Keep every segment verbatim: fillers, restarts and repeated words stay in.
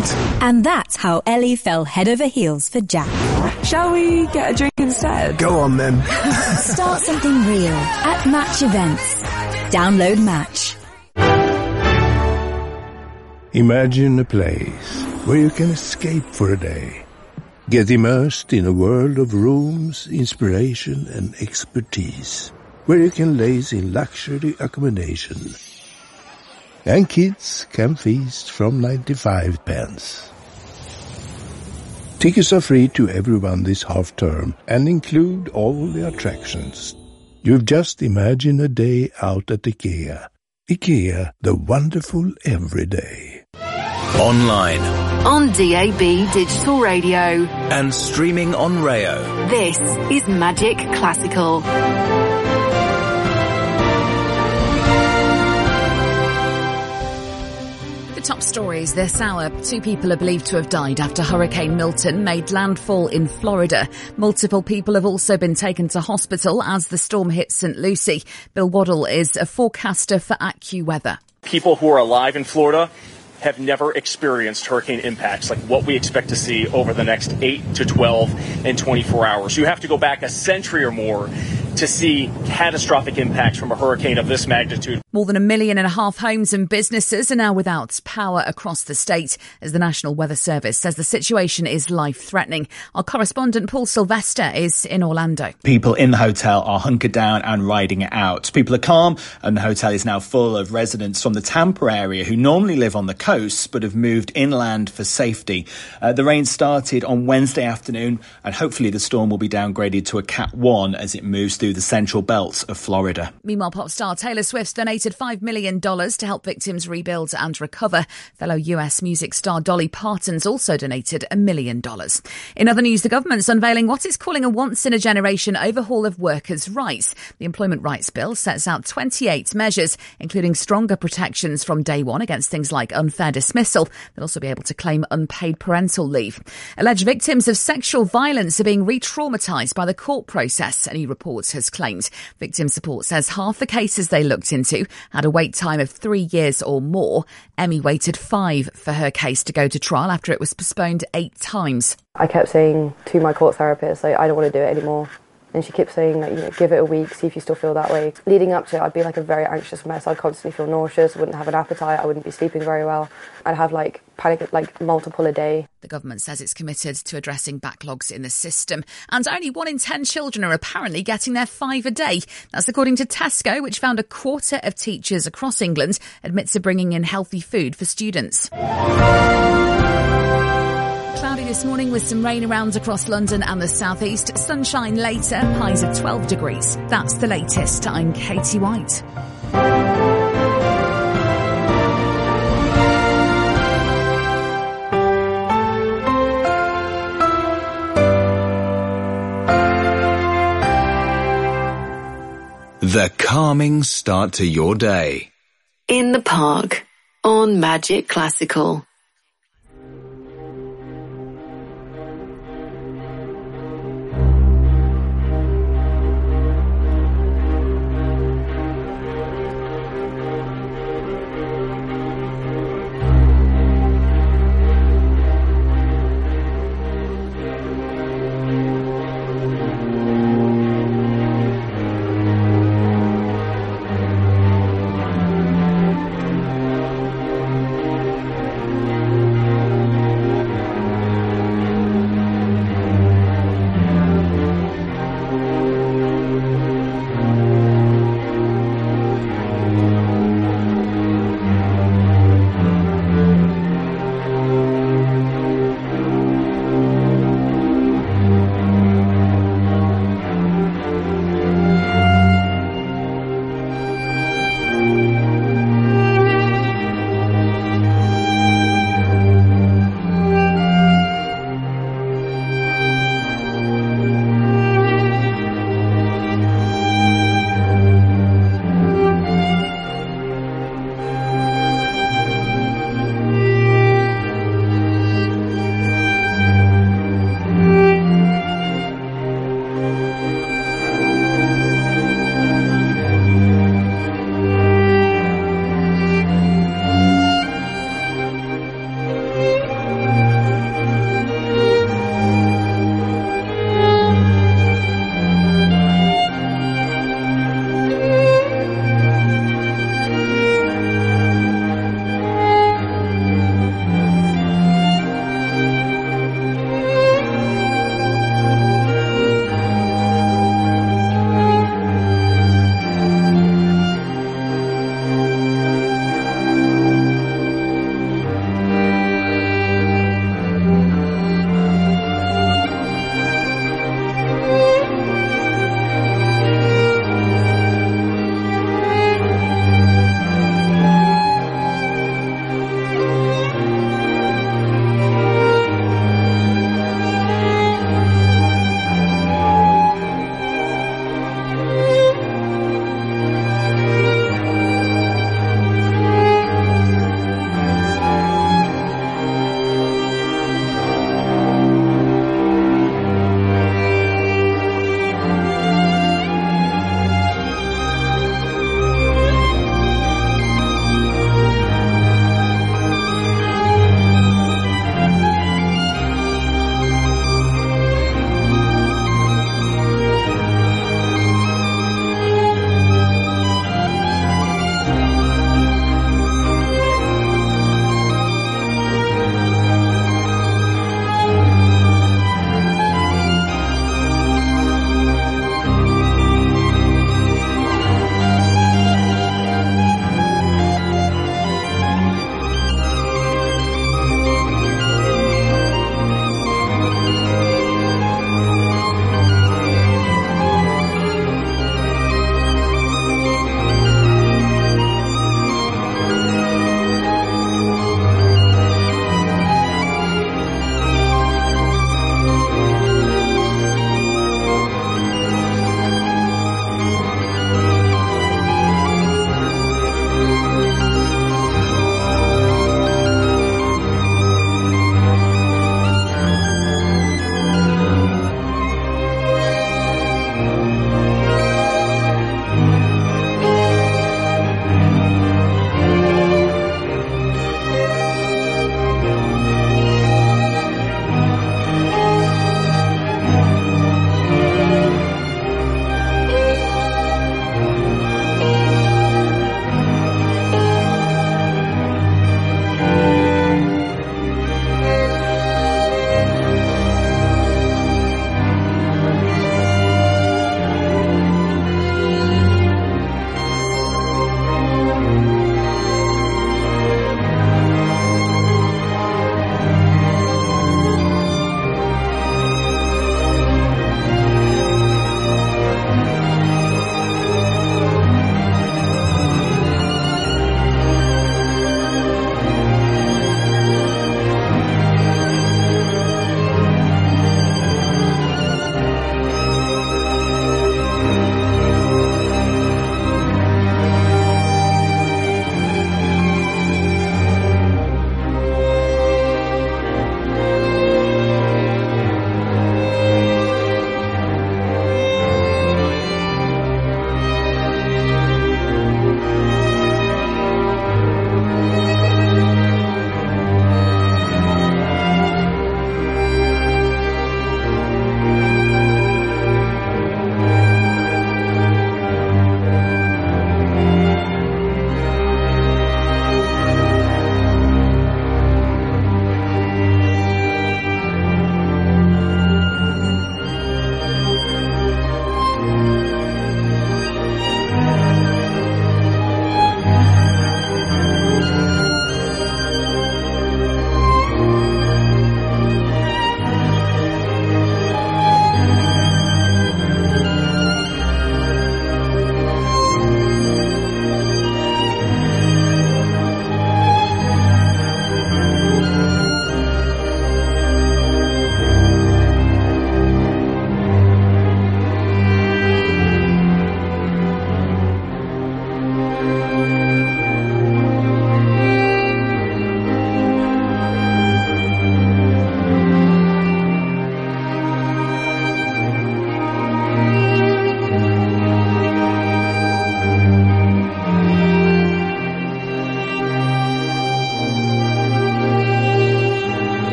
sweet. And that's how Ellie fell head over heels for Jack. Shall we get a drink instead? Go on then. Start something real at Match Events. Download Match. Imagine a place where you can escape for a day. Get immersed in a world of rooms, inspiration and expertise. Where you can laze in luxury accommodation. And kids can feast from ninety-five pence. Tickets are free to everyone this half-term and include all the attractions. You've just imagined a day out at IKEA. IKEA, the wonderful everyday. Online. On D A B Digital Radio. And streaming on Rayo. This is Magic Classical. Top stories this hour. Two people are believed to have died after Hurricane Milton made landfall in Florida. Multiple people have also been taken to hospital as the storm hit Saint Lucie. Bill Waddle is a forecaster for AccuWeather. People who are alive in Florida have never experienced hurricane impacts like what we expect to see over the next eight to twelve and twenty-four hours. You have to go back a century or more to see catastrophic impacts from a hurricane of this magnitude. More than a million and a half homes and businesses are now without power across the state as the National Weather Service says the situation is life-threatening. Our correspondent Paul Sylvester is in Orlando. People in the hotel are hunkered down and riding it out. People are calm and the hotel is now full of residents from the Tampa area who normally live on the coast but have moved inland for safety. Uh, the rain started on Wednesday afternoon and hopefully the storm will be downgraded to a Cat one as it moves through the central belts of Florida. Meanwhile, pop star Taylor Swift donated five million dollars to help victims rebuild and recover. Fellow U S music star Dolly Parton's also donated a million dollars. In other news, the government's unveiling what it's calling a once-in-a-generation overhaul of workers' rights. The Employment Rights Bill sets out twenty-eight measures, including stronger protections from day one against things like unfair dismissal. They'll also be able to claim unpaid parental leave. Alleged victims of sexual violence are being re-traumatised by the court process, a new report has claimed. Victim Support says half the cases they looked into had a wait time of three years or more. Emmy waited five for her case to go to trial after it was postponed eight times. I kept saying to my court therapist, like, I don't want to do it anymore. And she kept saying, like, you know, give it a week, see if you still feel that way. Leading up to it, I'd be like a very anxious mess. I'd constantly feel nauseous, I wouldn't have an appetite, I wouldn't be sleeping very well. I'd have like panic, like multiple a day. The government says it's committed to addressing backlogs in the system. And only one in ten children are apparently getting their five a day. That's according to Tesco, which found a quarter of teachers across England admit to bringing in healthy food for students. Cloudy this morning with some rain around across London and the southeast. Sunshine later, highs of twelve degrees. That's the latest. I'm Katie White. The calming start to your day. In the Park on Magic Classical.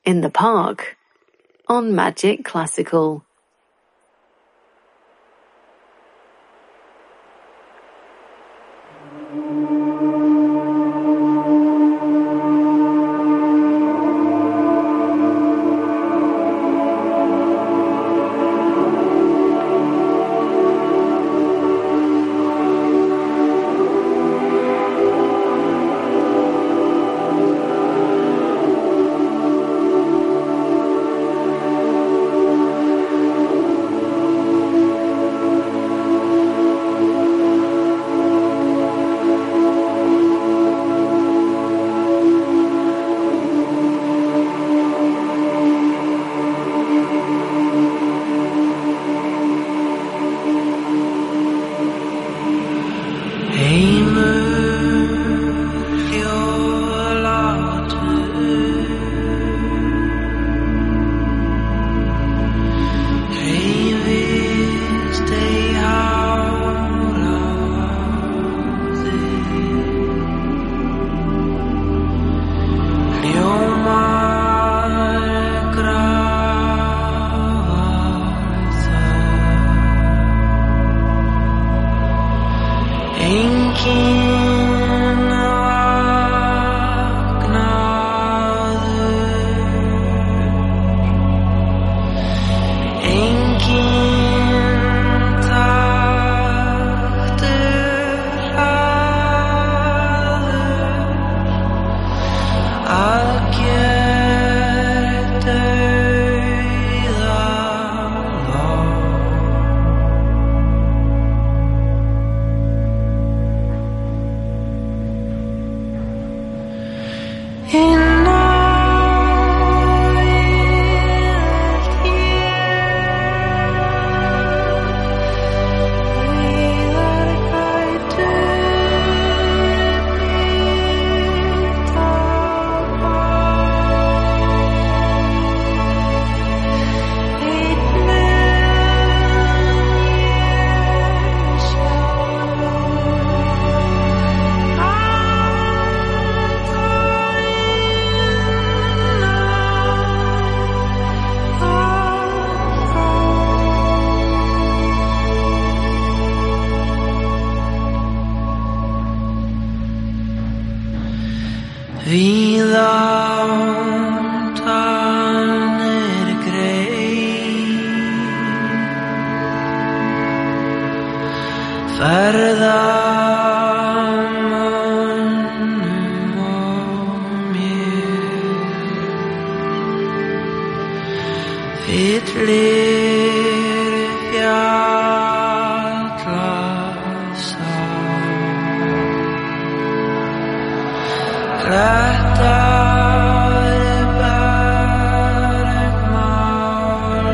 in the Park on Magic Classical.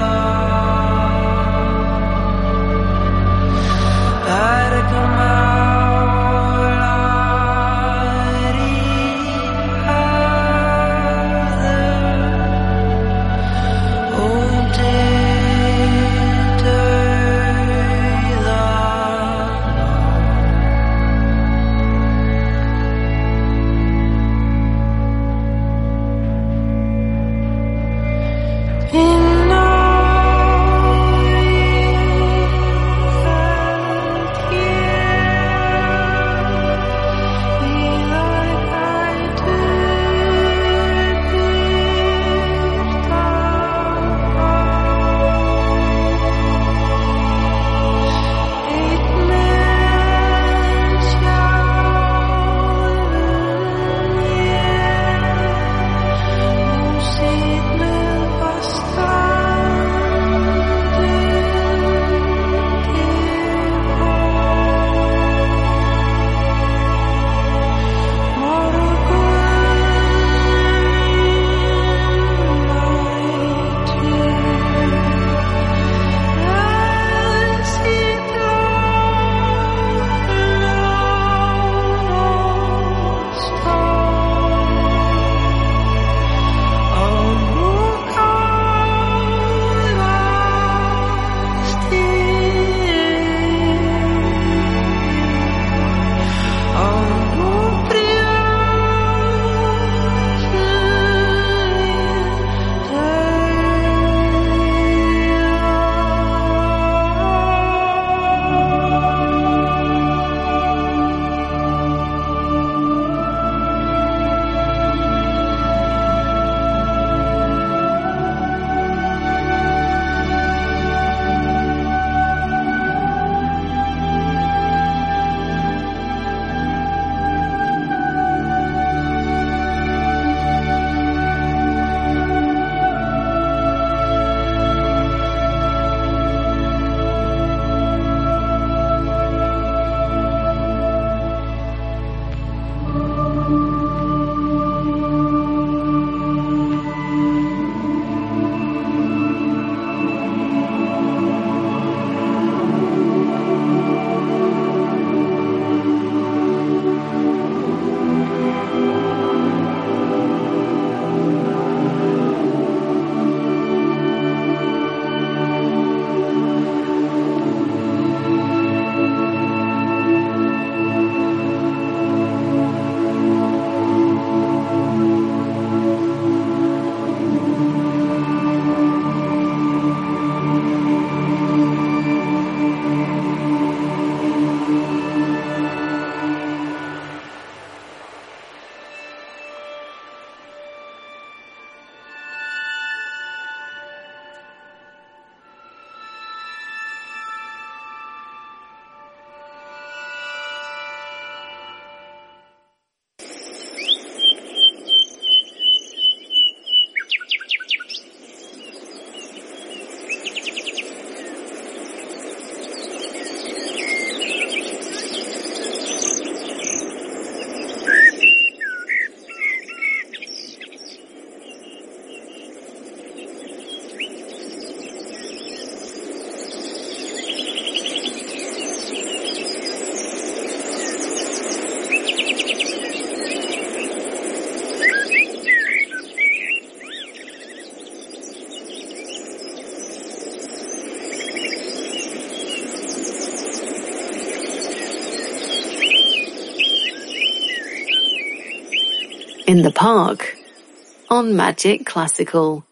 Come on. in the Park on Magic Classical.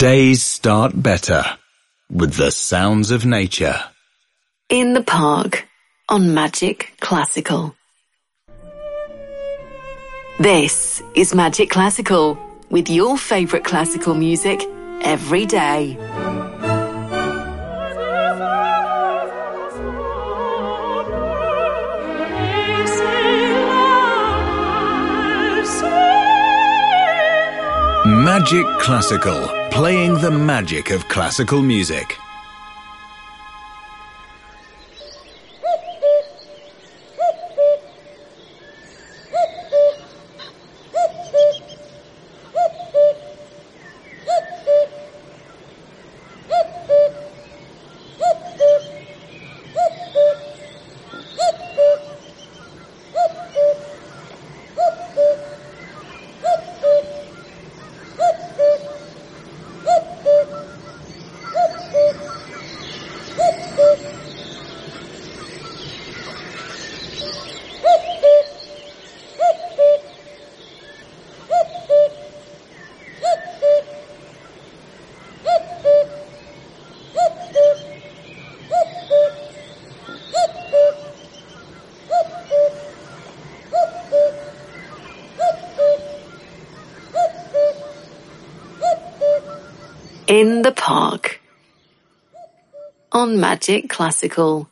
Days start better with the sounds of nature. In the Park on Magic Classical. This is Magic Classical with your favourite classical music every day. Magic Classical, playing the magic of classical music. In the Park on Magic Classical.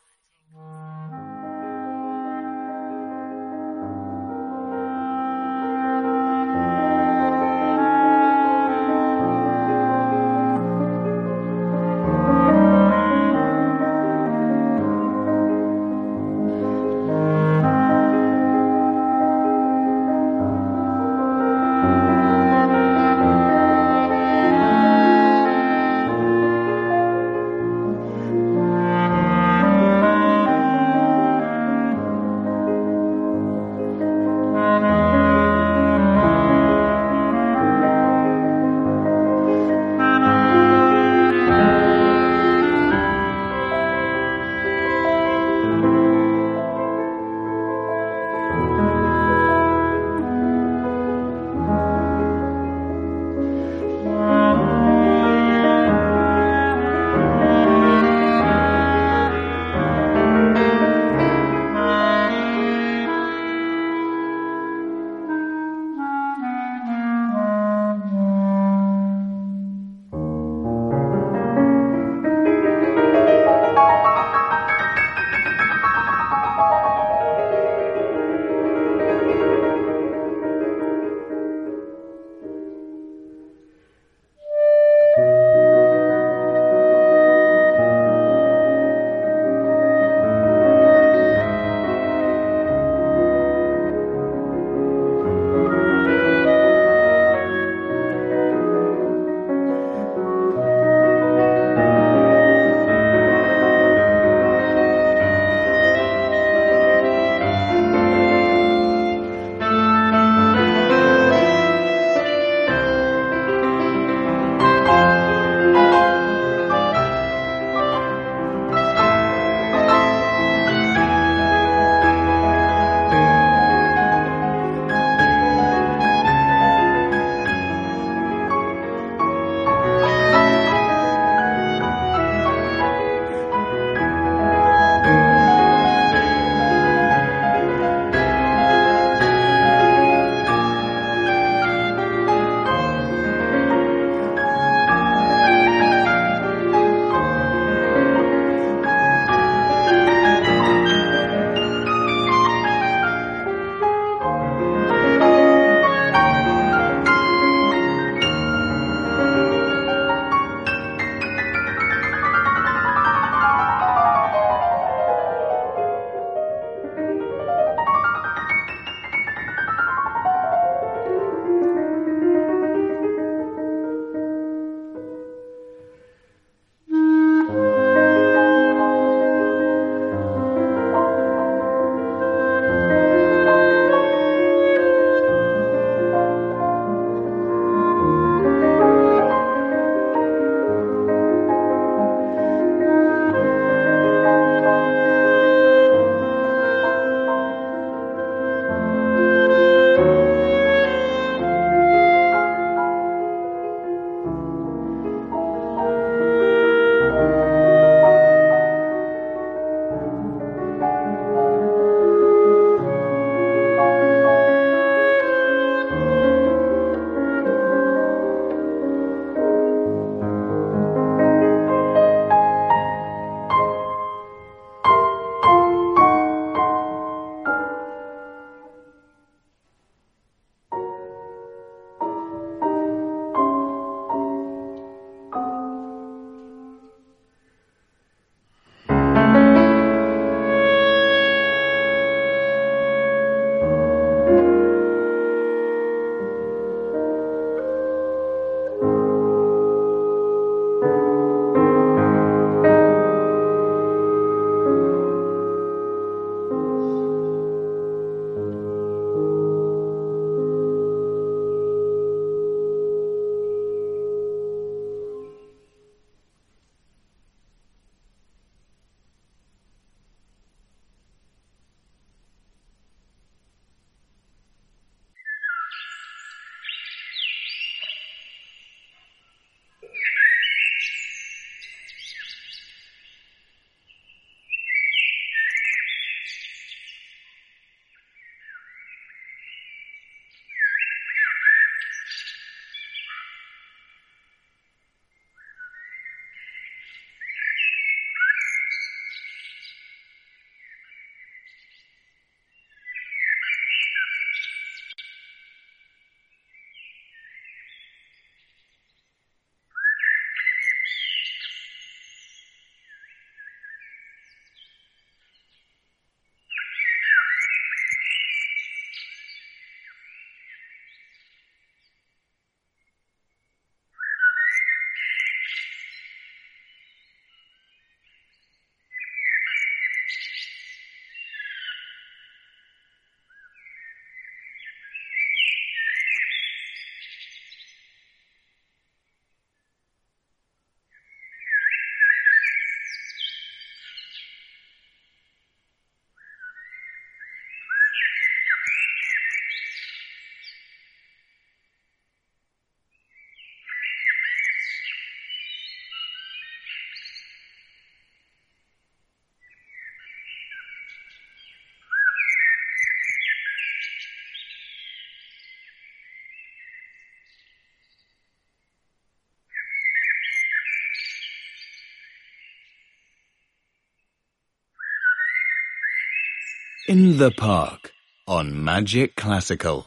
in the Park on Magic Classical.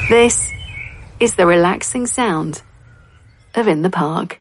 This is the relaxing sound of In the Park.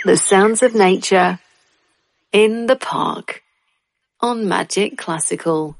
The sounds of nature in the park on Magic Classical.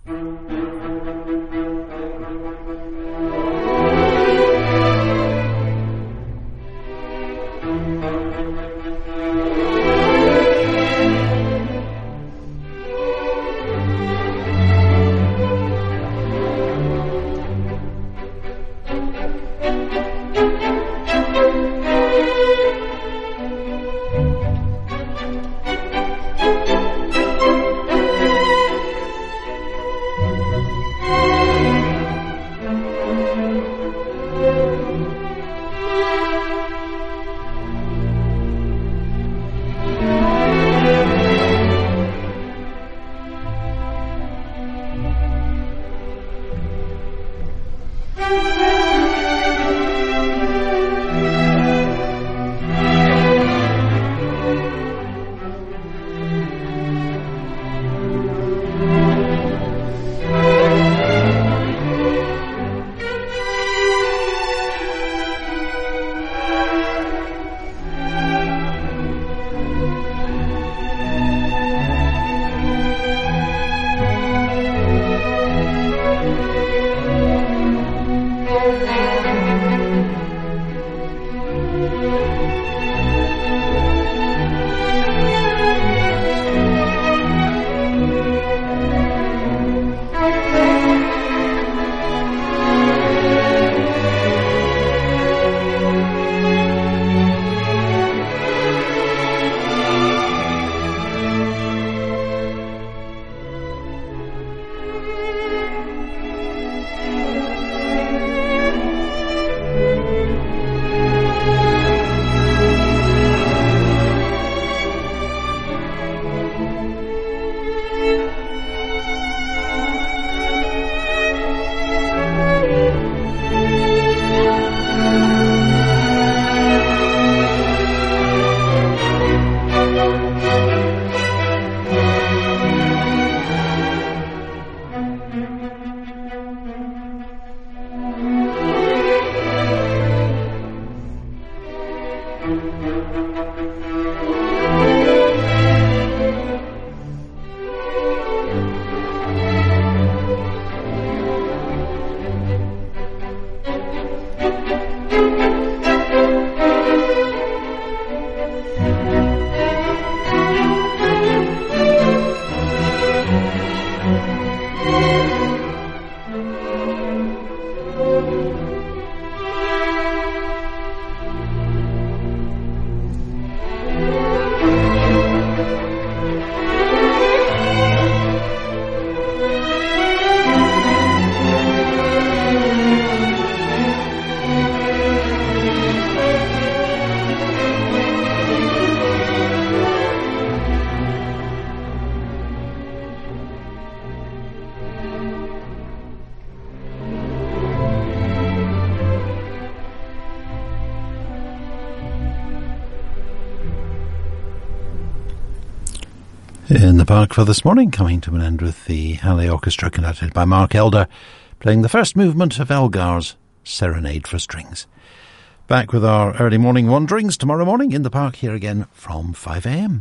In the park for this morning, coming to an end with the Halley Orchestra conducted by Mark Elder, playing the first movement of Elgar's Serenade for Strings. Back with our early morning wanderings tomorrow morning in the park here again from five a m.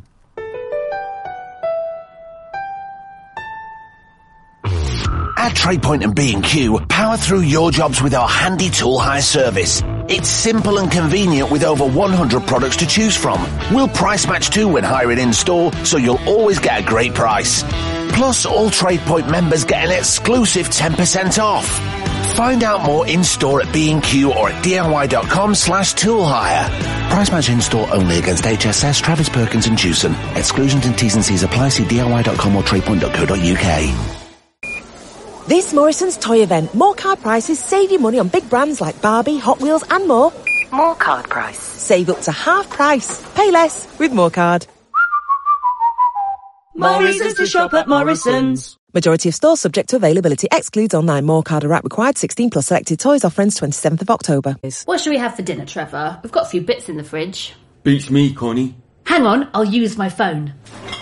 At TradePoint and B and Q, power through your jobs with our handy tool hire service. It's simple and convenient with over one hundred products to choose from. We'll price match too when hiring in store, so you'll always get a great price. Plus, all TradePoint members get an exclusive ten percent off. Find out more in store at B and Q or at diy.com slash tool hire. Price match in store only against H S S, Travis Perkins and Jewson. Exclusions and T's and C's apply. See D I Y dot com or tradepoint dot co dot U K. This Morrison's toy event, more card prices save you money on big brands like Barbie, Hot Wheels and more. More card price. Save up to half price. Pay less with more card. More reasons to shop at Morrison's. Majority of stores subject to availability. Excludes online. More card or app required. sixteen plus selected toys. Offer ends twenty-seventh of October. What should we have for dinner, Trevor? We've got a few bits in the fridge. Beats me, Connie. Hang on, I'll use my phone.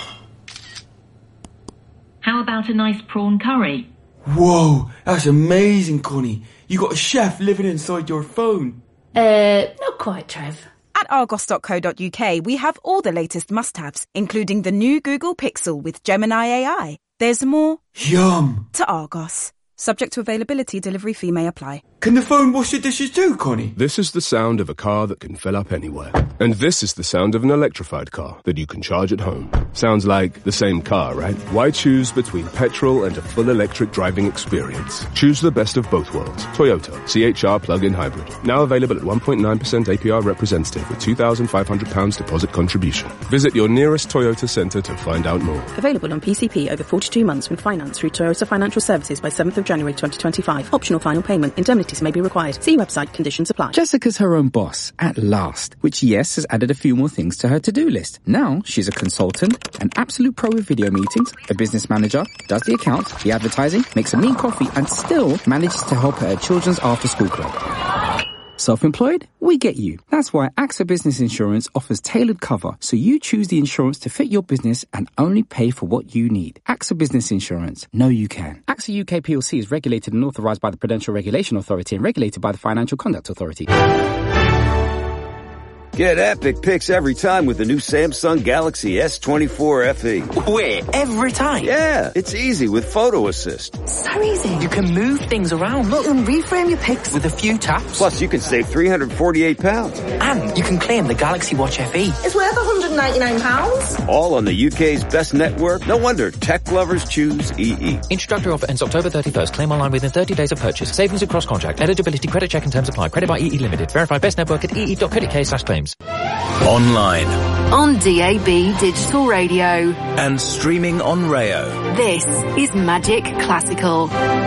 How about a nice prawn curry? Whoa, that's amazing, Connie. You got a chef living inside your phone. Uh, not quite, Trev. At argos dot co dot uk, we have all the latest must-haves, including the new Google Pixel with Gemini A I. There's more Yum! to Argos. Subject to availability, delivery fee may apply. Can the phone wash the dishes too, Connie? This is the sound of a car that can fill up anywhere. And this is the sound of an electrified car that you can charge at home. Sounds like the same car, right? Why choose between petrol and a full electric driving experience? Choose the best of both worlds. Toyota C H R plug-in hybrid. Now available at one point nine percent A P R representative with two thousand five hundred pounds deposit contribution. Visit your nearest Toyota centre to find out more. Available on P C P over forty-two months with finance through Toyota Financial Services by seventh of January twenty twenty-five. Optional final payment. Indemnities may be required. See website. Conditions apply. Jessica's her own boss, at last, which, yes, has added a few more things to her to-do list. Now, she's a consultant, an absolute pro with video meetings, a business manager, does the accounts, the advertising, makes a mean coffee, and still manages to help her children's after-school club. Self-employed? We get you. That's why AXA Business Insurance offers tailored cover, so you choose the insurance to fit your business and only pay for what you need. AXA Business Insurance. Know you can. AXA U K P L C is regulated and authorised by the Prudential Regulation Authority and regulated by the Financial Conduct Authority. Get epic pics every time with the new Samsung Galaxy S twenty-four F E. Wait, every time? Yeah, it's easy with Photo Assist. So easy. You can move things around. Look, and reframe your pics with a few taps. Plus, you can save three hundred forty-eight pounds. And you can claim the Galaxy Watch F E. It's worth one hundred ninety-nine pounds. All on the U K's best network. No wonder tech lovers choose E E. Introductory offer ends October thirty-first. Claim online within thirty days of purchase. Savings across contract. Eligibility credit check and terms apply. Credit by E E Limited. Verify best network at e e dot co dot uk slash claims. Online. On D A B Digital Radio. And streaming on Rayo. This is Magic Classical.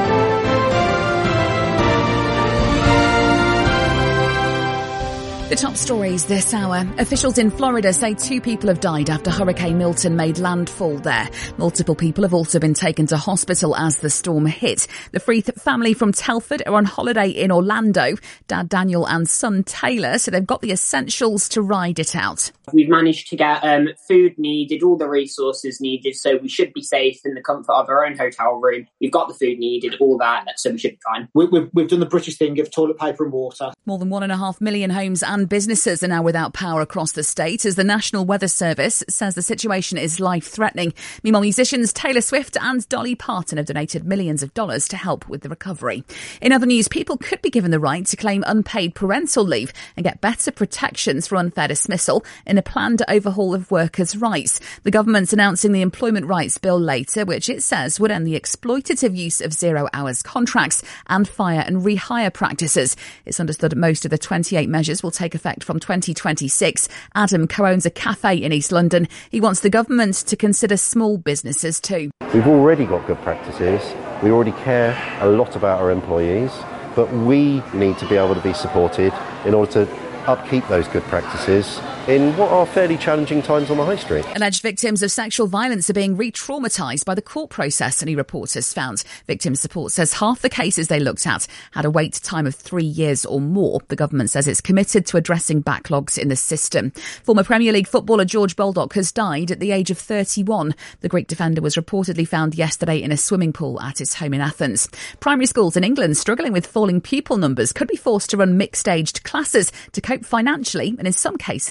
The top stories this hour. Officials in Florida say two people have died after Hurricane Milton made landfall there. Multiple people have also been taken to hospital as the storm hit. The Freeth family from Telford are on holiday in Orlando. Dad Daniel and son Taylor said they've got the essentials to ride it out. We've managed to get um, food needed, all the resources needed, so we should be safe in the comfort of our own hotel room. We've got the food needed, all that, so we should be fine. We, we've, we've done the British thing of toilet paper and water. More than one and a half million homes and businesses are now without power across the state as the National Weather Service says the situation is life-threatening. Meanwhile, musicians Taylor Swift and Dolly Parton have donated millions of dollars to help with the recovery. In other news, people could be given the right to claim unpaid parental leave and get better protections for unfair dismissal in a planned overhaul of workers' rights. The government's announcing the Employment Rights Bill later, which it says would end the exploitative use of zero-hours contracts and fire and rehire practices. It's understood that most of the twenty-eight measures will take effect from twenty twenty-six. Adam co-owns a cafe in East London. He wants the government to consider small businesses too. We've already got good practices. We already care a lot about our employees, but we need to be able to be supported in order to upkeep those good practices in what are fairly challenging times on the high street. Alleged victims of sexual violence are being re-traumatised by the court process, any reporters found. Victim Support says half the cases they looked at had a wait time of three years or more. The government says it's committed to addressing backlogs in the system. Former Premier League footballer George Baldock has died at the age of thirty-one. The Greek defender was reportedly found yesterday in a swimming pool at his home in Athens. Primary schools in England struggling with falling pupil numbers could be forced to run mixed-aged classes to cope financially and in some cases